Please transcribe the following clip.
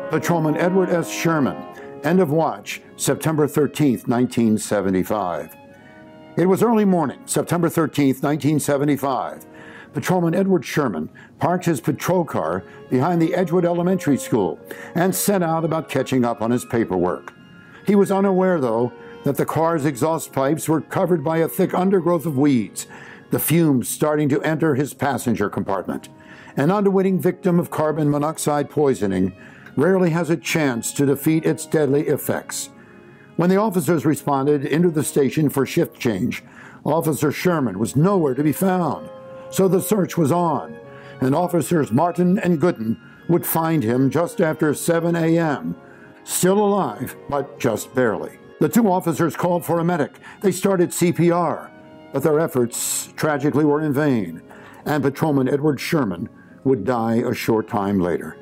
Patrolman Edward S. Sherman, end of watch, September 13th, 1975. It was early morning, September 13th, 1975. Patrolman Edward Sherman parked his patrol car behind the Edgewood Elementary School and set out about catching up on his paperwork. He was unaware, though, that the car's exhaust pipes were covered by a thick undergrowth of weeds, the fumes starting to enter his passenger compartment. An unwitting victim of carbon monoxide poisoning rarely has a chance to defeat its deadly effects. When the officers responded into the station for shift change, Officer Sherman was nowhere to be found. So the search was on, and Officers Martin and Gooden would find him just after 7 a.m., still alive, but just barely. The two officers called for a medic. They started CPR, but their efforts tragically were in vain, and Patrolman Edward Sherman would die a short time later.